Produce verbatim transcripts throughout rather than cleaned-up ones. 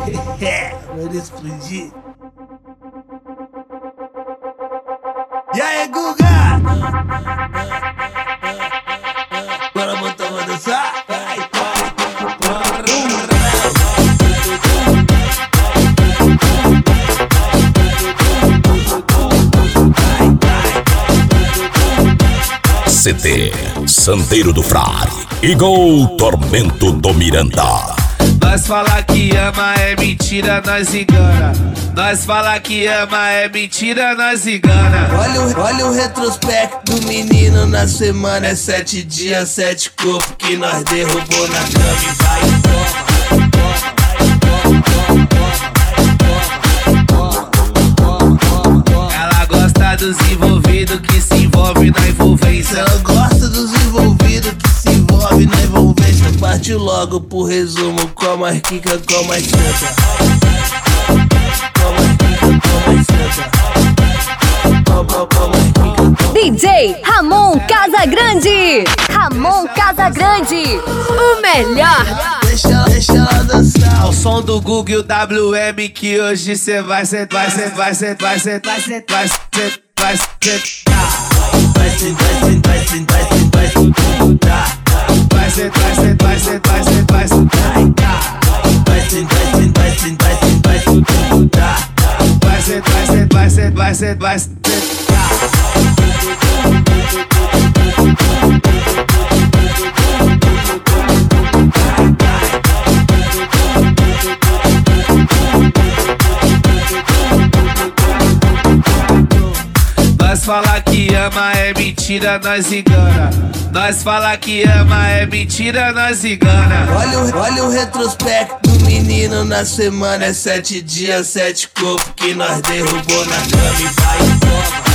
Vai explodir. E aí, Guga? Bora botar pra dançar? Vai, vai. C T Santeiro do Frade, igual Tormento do Miranda. Nós fala que ama é mentira, nós engana. Nós fala que ama é mentira, nós engana. Olha o, olha o retrospecto do menino na semana. É sete dias, sete corpos que nós derrubou na cama e vai e toma. Ela gosta dos envolvidos que se envolve na envolvência. Ela gosta dos envolvidos que se envolve na envolvência. Parte logo pro resumo, com mais quica, com mais senta. Com mais quica, com mais senta. D J Ramon Casagrande. Ramon Casagrande, o melhor. Deixa ela, deixa ela dançar. Ao som do Google e o W M que hoje cê vai sentar, vai sentar, vai sentar, vai sentar, vai sentar, vai sentar, vai sentar. Vai sentar, vai sentar, vai sentar, vai sentar. Vai sentar, vai sentar, vai sentar, vai sentar, vai sentar. Vai sentar, vai sentar, vai sentar, vai sentar. Vai sentar, vai sentar, vai sentar, vai sentar, vai sentar. Nós fala que ama é mentira, nós engana. Nós fala que ama é mentira, nós engana. Olha o, olha o retrospecto do menino na semana. É sete dias, sete corpos que nós derrubou na cama e vai e toma.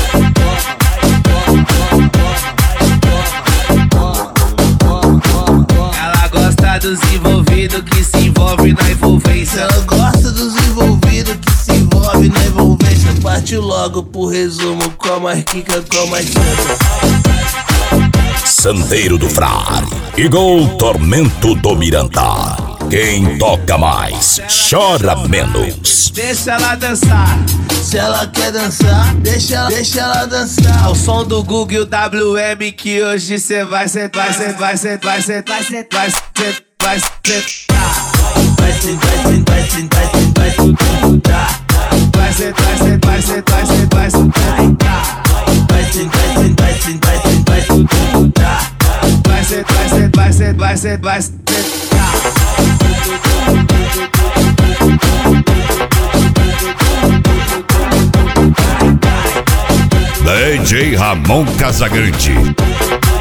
Ela gosta dos envolvidos que se envolve na envolvência. Ela gosta dos envolvidos que se envolve na envolvência. Parte logo pro resumo, com mais quica, com mais senta. Santeiro do Frade, igual Tormento do Miranda. Quem toca mais, chora menos. Deixa ela dançar. Se ela quer dançar, deixa ela, deixa ela dançar. Ao som do Google e o W M que hoje cê vai sentar, vai sentar, vai sentar, vai sentar, vai sentar, vai sentar, vai sentar. Vai sentar, vai sentar, vai sentar, vai sentar. Vai sentar, vai sentar, vai sentar, vai sentar, vai sentar. Vai sentar, vai sentar, vai sentar, vai sentar. Vai sentar, vai sentar, vai sentar, vai sentar, vai sentar. D J Ramon Casagrande.